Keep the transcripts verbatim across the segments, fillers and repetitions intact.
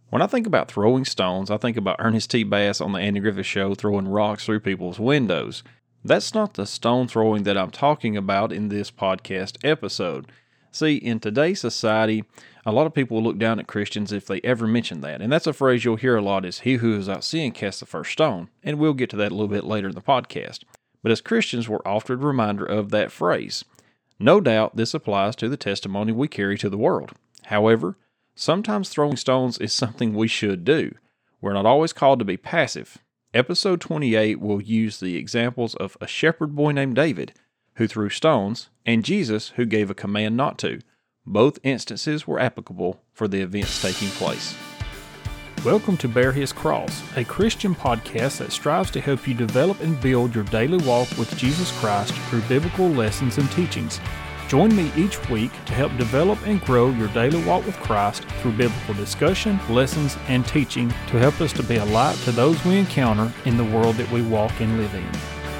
When I think about throwing stones, I think about Ernest T. Bass on the Andy Griffith Show throwing rocks through people's windows. That's not the stone throwing that I'm talking about in this podcast episode. See, in today's society, a lot of people will look down at Christians if they ever mention that, and that's a phrase you'll hear a lot is, "He who is out seeing cast the first stone," and we'll get to that a little bit later in the podcast. But as Christians, we're often a reminder of that phrase. No doubt this applies to the testimony we carry to the world. However, sometimes throwing stones is something we should do. We're not always called to be passive. Episode twenty-eight will use the examples of a shepherd boy named David, who threw stones, and Jesus, who gave a command not to. Both instances were applicable for the events taking place. Welcome to Bear His Cross, a Christian podcast that strives to help you develop and build your daily walk with Jesus Christ through biblical lessons and teachings. Join me each week to help develop and grow your daily walk with Christ through biblical discussion, lessons, and teaching to help us to be a light to those we encounter in the world that we walk and live in.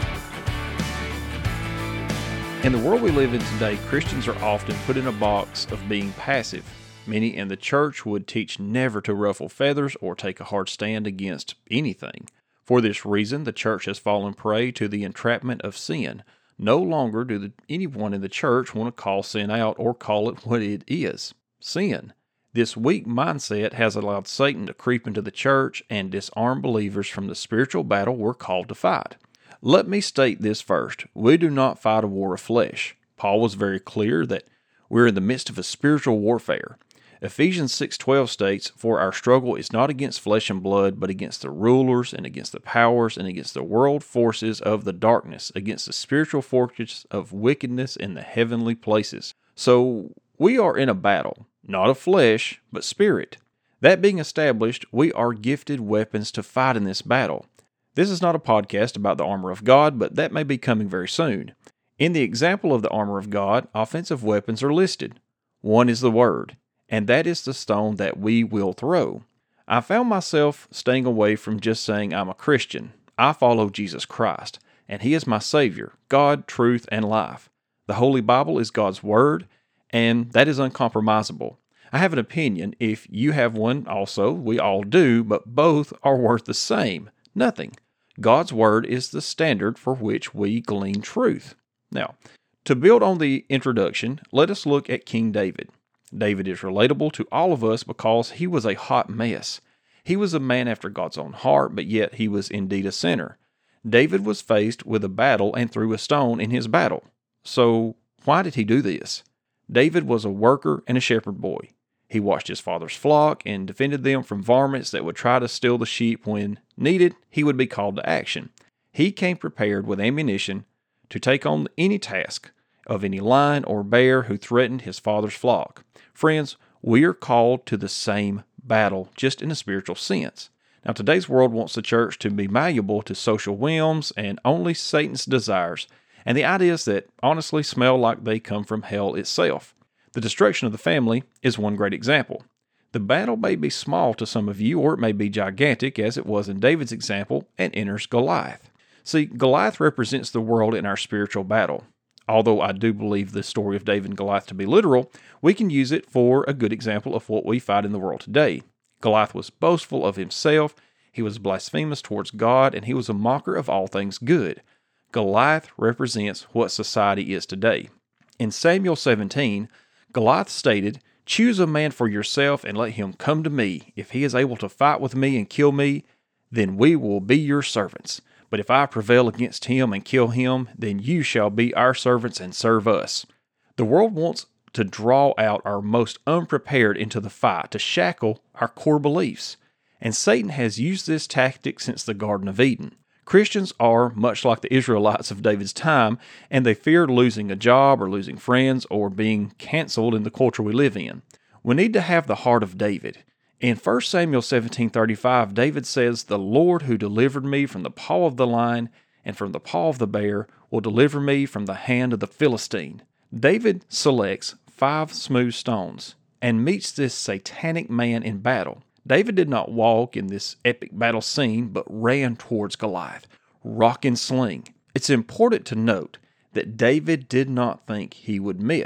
In the world we live in today, Christians are often put in a box of being passive. Many in the church would teach never to ruffle feathers or take a hard stand against anything. For this reason, the church has fallen prey to the entrapment of sin. No longer do the, anyone in the church want to call sin out or call it what it is, sin. This weak mindset has allowed Satan to creep into the church and disarm believers from the spiritual battle we're called to fight. Let me state this first. We do not fight a war of flesh. Paul was very clear that we're in the midst of a spiritual warfare. Ephesians six twelve states, "For our struggle is not against flesh and blood, but against the rulers and against the powers and against the world forces of the darkness, against the spiritual forces of wickedness in the heavenly places." So we are in a battle, not of flesh, but spirit. That being established, we are gifted weapons to fight in this battle. This is not a podcast about the armor of God, but that may be coming very soon. In the example of the armor of God, offensive weapons are listed. One is the Word, and that is the stone that we will throw. I found myself staying away from just saying I'm a Christian. I follow Jesus Christ, and He is my Savior, God, truth, and life. The Holy Bible is God's Word, and that is uncompromisable. I have an opinion. If you have one also, we all do, but both are worth the same. Nothing. God's Word is the standard for which we glean truth. Now, to build on the introduction, let us look at King David. David is relatable to all of us because he was a hot mess. He was a man after God's own heart, but yet he was indeed a sinner. David was faced with a battle and threw a stone in his battle. So, why did he do this? David was a worker and a shepherd boy. He watched his father's flock and defended them from varmints that would try to steal the sheep. When needed, he would be called to action. He came prepared with ammunition to take on any task of any lion or bear who threatened his father's flock. Friends, we are called to the same battle, just in a spiritual sense. Now, today's world wants the church to be malleable to social whims and only Satan's desires, and the ideas that honestly smell like they come from hell itself. The destruction of the family is one great example. The battle may be small to some of you, or it may be gigantic, as it was in David's example, and enters Goliath. See, Goliath represents the world in our spiritual battle. Although I do believe the story of David and Goliath to be literal, we can use it for a good example of what we fight in the world today. Goliath was boastful of himself, he was blasphemous towards God, and he was a mocker of all things good. Goliath represents what society is today. In Samuel seventeen, Goliath stated, "Choose a man for yourself and let him come to me. If he is able to fight with me and kill me, then we will be your servants. But if I prevail against him and kill him, then you shall be our servants and serve us." The world wants to draw out our most unprepared into the fight, to shackle our core beliefs. And Satan has used this tactic since the Garden of Eden. Christians are much like the Israelites of David's time, and they feared losing a job or losing friends or being canceled in the culture we live in. We need to have the heart of David. In First Samuel seventeen thirty-five, David says, "The Lord who delivered me from the paw of the lion and from the paw of the bear will deliver me from the hand of the Philistine." David selects five smooth stones and meets this satanic man in battle. David did not walk in this epic battle scene, but ran towards Goliath, rock and sling. It's important to note that David did not think he would miss.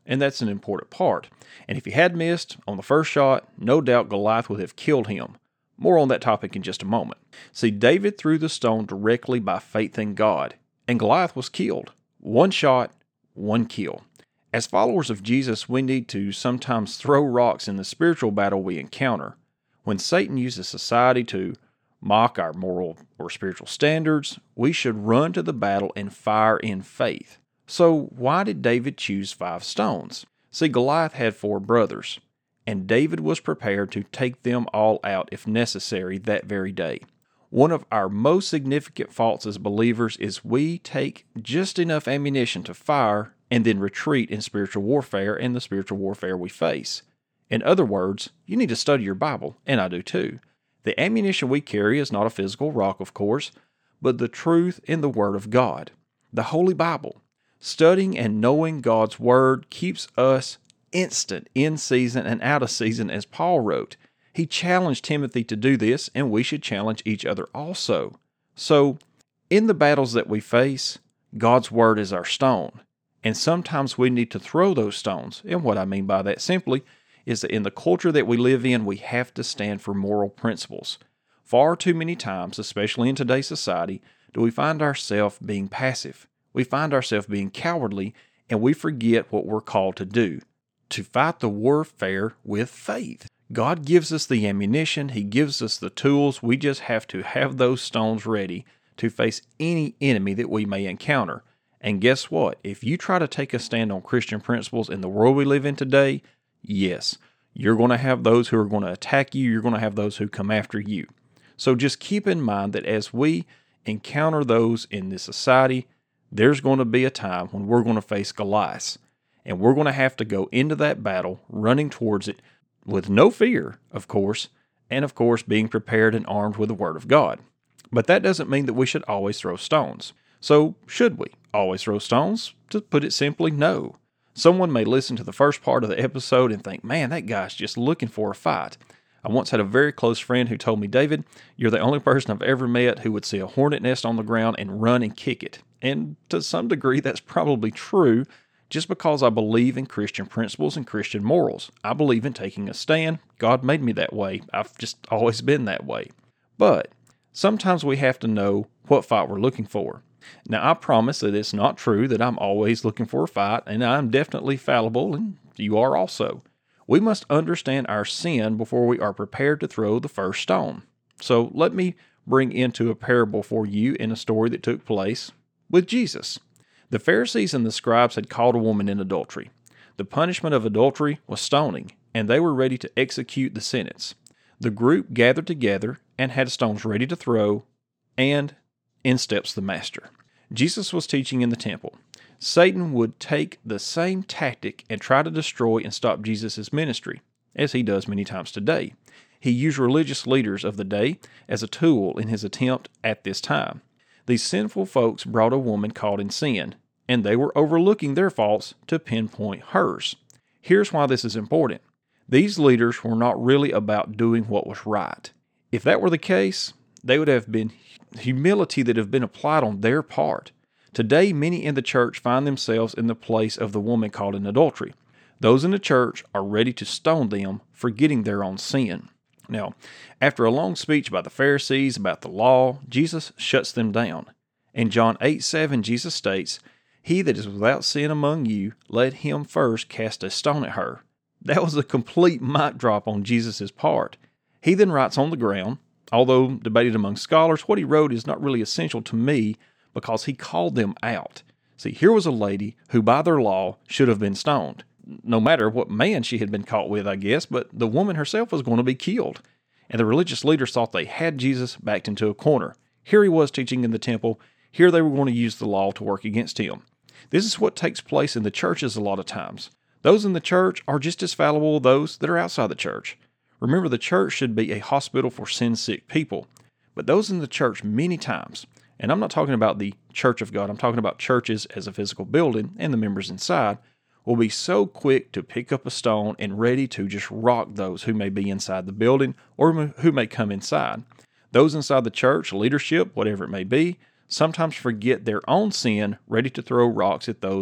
and that's an important part. And if he had missed on the first shot, no doubt Goliath would have killed him. More on that topic in just a moment. See, David threw the stone directly by faith in God, and Goliath was killed. One shot, one kill. As followers of Jesus, we need to sometimes throw rocks in the spiritual battle we encounter. When Satan uses society to mock our moral or spiritual standards, we should run to the battle and fire in faith. So why did David choose five stones? See, Goliath had four brothers, and David was prepared to take them all out if necessary that very day. One of our most significant faults as believers is we take just enough ammunition to fire and then retreat in spiritual warfare and the spiritual warfare we face. In other words, you need to study your Bible, and I do too. The ammunition we carry is not a physical rock, of course, but the truth in the Word of God, the Holy Bible. Studying and knowing God's Word keeps us instant in season and out of season, as Paul wrote. He challenged Timothy to do this, and we should challenge each other also. So, in the battles that we face, God's Word is our stone. And sometimes we need to throw those stones. And what I mean by that simply is that in the culture that we live in, we have to stand for moral principles. Far too many times, especially in today's society, do we find ourselves being passive. We find ourselves being cowardly, and we forget what we're called to do, to fight the warfare with faith. God gives us the ammunition. He gives us the tools. We just have to have those stones ready to face any enemy that we may encounter. And guess what? If you try to take a stand on Christian principles in the world we live in today, yes, you're going to have those who are going to attack you. You're going to have those who come after you. So just keep in mind that as we encounter those in this society, there's going to be a time when we're going to face Goliath. And we're going to have to go into that battle running towards it with no fear, of course, and of course being prepared and armed with the Word of God. But that doesn't mean that we should always throw stones. So, should we always throw stones? To put it simply, no. Someone may listen to the first part of the episode and think, man, that guy's just looking for a fight. I once had a very close friend who told me, David, you're the only person I've ever met who would see a hornet nest on the ground and run and kick it. And to some degree, that's probably true, just because I believe in Christian principles and Christian morals. I believe in taking a stand. God made me that way. I've just always been that way. But sometimes we have to know what fight we're looking for. Now, I promise that it's not true that I'm always looking for a fight, and I'm definitely fallible, and you are also. We must understand our sin before we are prepared to throw the first stone. So let me bring into a parable for you in a story that took place with Jesus. The Pharisees and the scribes had caught a woman in adultery. The punishment of adultery was stoning, and they were ready to execute the sentence. The group gathered together and had stones ready to throw, and in steps the Master. Jesus was teaching in the temple. Satan would take the same tactic and try to destroy and stop Jesus' ministry, as he does many times today. He used religious leaders of the day as a tool in his attempt at this time. These sinful folks brought a woman caught in sin, and they were overlooking their faults to pinpoint hers. Here's why this is important. These leaders were not really about doing what was right. If that were the case, they would have been humility that have been applied on their part. Today, many in the church find themselves in the place of the woman caught in adultery. Those in the church are ready to stone them, forgetting their own sin. Now, after a long speech by the Pharisees about the law, Jesus shuts them down. In John eight seven, Jesus states, "He that is without sin among you, let him first cast a stone at her." That was a complete mic drop on Jesus' part. He then writes on the ground. Although debated among scholars, what he wrote is not really essential to me because he called them out. See, here was a lady who by their law should have been stoned. No matter what man she had been caught with, I guess, but the woman herself was going to be killed. And the religious leaders thought they had Jesus backed into a corner. Here he was teaching in the temple. Here they were going to use the law to work against him. This is what takes place in the churches a lot of times. Those in the church are just as fallible as those that are outside the church. Remember, the church should be a hospital for sin-sick people. But those in the church many times, and I'm not talking about the church of God, I'm talking about churches as a physical building and the members inside, will be so quick to pick up a stone and ready to just rock those who may be inside the building or who may come inside. Those inside the church, leadership, whatever it may be, sometimes forget their own sin, ready to throw rocks at those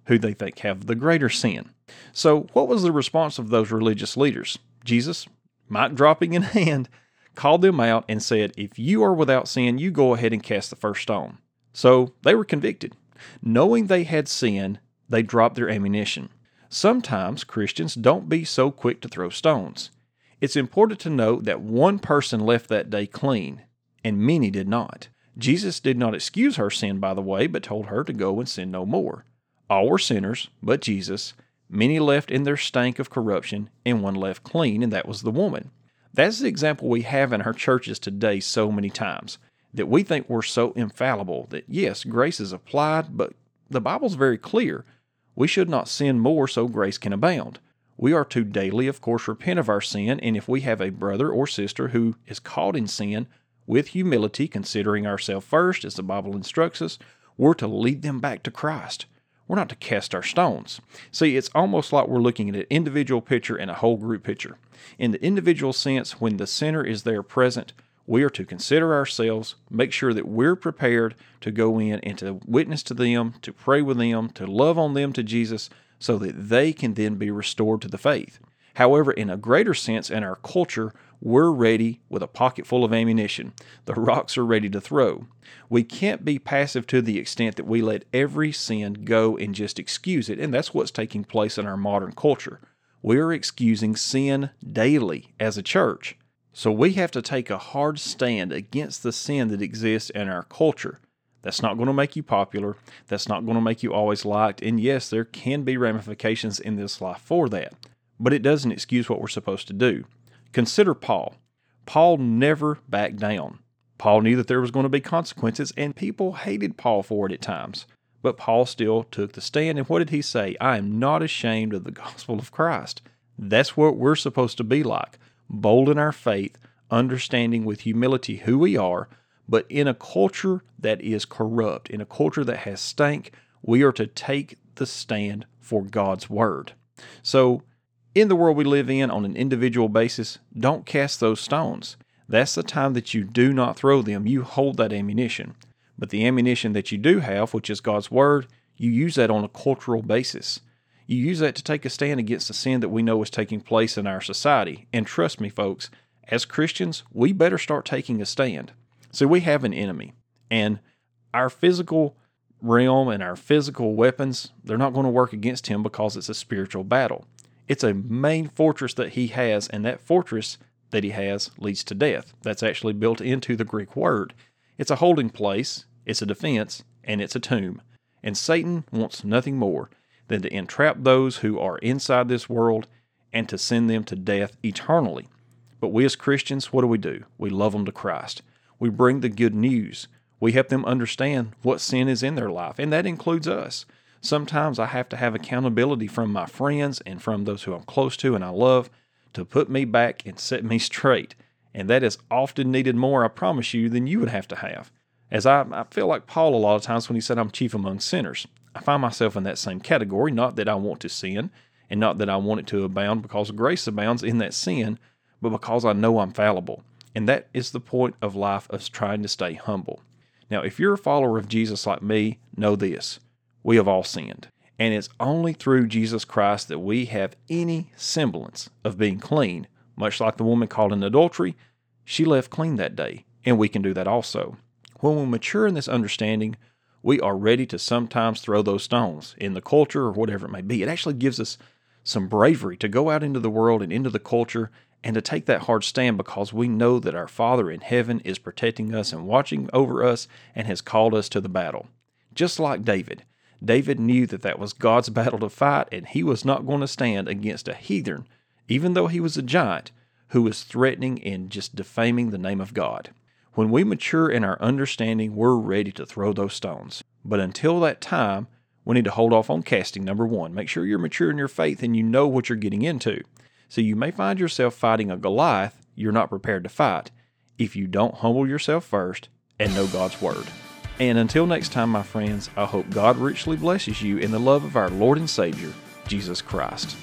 who they think have the greater sin. So what was the response of those religious leaders? Jesus, mic dropping in hand, called them out and said, if you are without sin, you go ahead and cast the first stone. So they were convicted. Knowing they had sinned, they dropped their ammunition. Sometimes Christians don't be so quick to throw stones. It's important to note that one person left that day clean, and many did not. Jesus did not excuse her sin, by the way, but told her to go and sin no more. All were sinners, but Jesus. Many left in their stank of corruption, and one left clean, and that was the woman. That's the example we have in our churches today so many times, that we think we're so infallible that, yes, grace is applied, but the Bible's very clear. We should not sin more so grace can abound. We are to daily, of course, repent of our sin, and if we have a brother or sister who is caught in sin, with humility, considering ourselves first, as the Bible instructs us, we're to lead them back to Christ. We're not to cast our stones. See, it's almost like we're looking at an individual picture and a whole group picture. In the individual sense, when the sinner is there present, we are to consider ourselves, make sure that we're prepared to go in and to witness to them, to pray with them, to love on them to Jesus, so that they can then be restored to the faith. However, in a greater sense, in our culture, we're ready with a pocket full of ammunition. The rocks are ready to throw. We can't be passive to the extent that we let every sin go and just excuse it, and that's what's taking place in our modern culture. We are excusing sin daily as a church. So we have to take a hard stand against the sin that exists in our culture. That's not going to make you popular. That's not going to make you always liked. And yes, there can be ramifications in this life for that. But it doesn't excuse what we're supposed to do. Consider Paul. Paul never backed down. Paul knew that there was going to be consequences, and people hated Paul for it at times. But Paul still took the stand, and what did he say? I am not ashamed of the gospel of Christ. That's what we're supposed to be like. Bold in our faith, understanding with humility who we are, but in a culture that is corrupt, in a culture that has stank, we are to take the stand for God's word. So, in the world we live in, on an individual basis, don't cast those stones. That's the time that you do not throw them. You hold that ammunition. But the ammunition that you do have, which is God's word, you use that on a cultural basis. You use that to take a stand against the sin that we know is taking place in our society. And trust me, folks, as Christians, we better start taking a stand. So we have an enemy, and our physical realm and our physical weapons, they're not going to work against him because it's a spiritual battle. It's a main fortress that he has, and that fortress that he has leads to death. That's actually built into the Greek word. It's a holding place, it's a defense, and it's a tomb. And Satan wants nothing more than to entrap those who are inside this world and to send them to death eternally. But we as Christians, what do we do? We love them to Christ. We bring the good news. We help them understand what sin is in their life, and that includes us. Sometimes I have to have accountability from my friends and from those who I'm close to and I love to put me back and set me straight. And that is often needed more, I promise you, than you would have to have. As I, I feel like Paul a lot of times when he said I'm chief among sinners. I find myself in that same category, not that I want to sin and not that I want it to abound because grace abounds in that sin, but because I know I'm fallible. And that is the point of life, of trying to stay humble. Now, if you're a follower of Jesus like me, know this. We have all sinned. And it's only through Jesus Christ that we have any semblance of being clean. Much like the woman caught in adultery, she left clean that day, and we can do that also. When we mature in this understanding, we are ready to sometimes throw those stones in the culture or whatever it may be. It actually gives us some bravery to go out into the world and into the culture and to take that hard stand because we know that our Father in heaven is protecting us and watching over us and has called us to the battle. Just like David. David knew that that was God's battle to fight, and he was not going to stand against a heathen, even though he was a giant, who was threatening and just defaming the name of God. When we mature in our understanding, we're ready to throw those stones. But until that time, we need to hold off on casting, number one. Make sure you're mature in your faith and you know what you're getting into. So you may find yourself fighting a Goliath you're not prepared to fight if you don't humble yourself first and know God's word. And until next time, my friends, I hope God richly blesses you in the love of our Lord and Savior, Jesus Christ.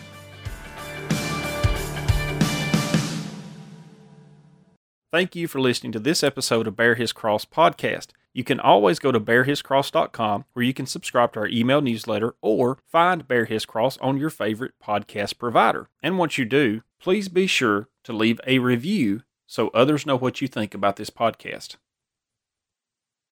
Thank you for listening to this episode of Bear His Cross podcast. You can always go to bear his cross dot com where you can subscribe to our email newsletter or find Bear His Cross on your favorite podcast provider. And once you do, please be sure to leave a review so others know what you think about this podcast.